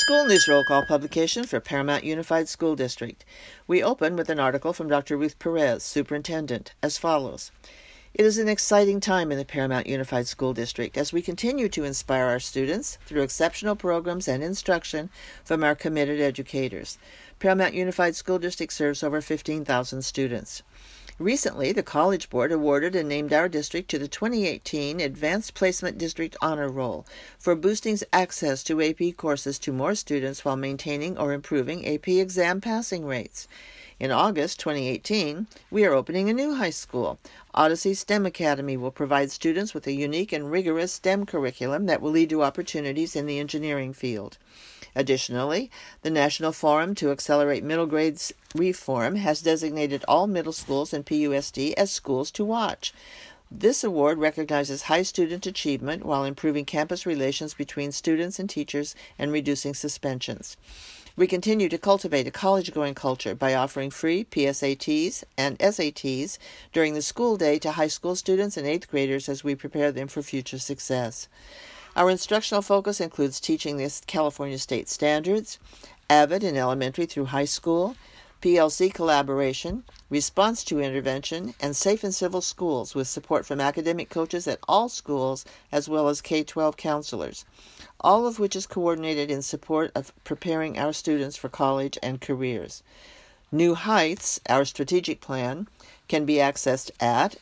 School News Roll Call publication for Paramount Unified School District. We open with an article from Dr. Ruth Perez, Superintendent, as follows. It is an exciting time in the Paramount Unified School District as we continue to inspire our students through exceptional programs and instruction from our committed educators. Paramount Unified School District serves over 15,000 students. Recently, the College Board awarded and named our district to the 2018 Advanced Placement District Honor Roll for boosting access to AP courses to more students while maintaining or improving AP exam passing rates. In August 2018, we are opening a new high school. Odyssey STEM Academy will provide students with a unique and rigorous STEM curriculum that will lead to opportunities in the engineering field. Additionally, the National Forum to Accelerate Middle Grades Reform has designated all middle schools in PUSD as schools to watch. This award recognizes high student achievement while improving campus relations between students and teachers and reducing suspensions. We continue to cultivate a college-going culture by offering free PSATs and SATs during the school day to high school students and 8th graders as we prepare them for future success. Our instructional focus includes teaching the California State Standards, AVID in elementary through high school, PLC collaboration, response to intervention, and safe and civil schools with support from academic coaches at all schools as well as K-12 counselors, all of which is coordinated in support of preparing our students for college and careers. New Heights, our strategic plan, can be accessed at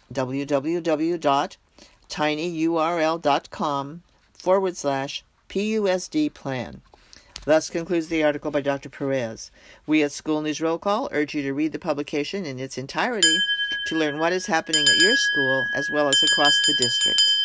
www.tinyurl.com/PUSD plan. Thus concludes the article by Dr. Perez. We at School News Roll Call urge you to read the publication in its entirety to learn what is happening at your school as well as across the district.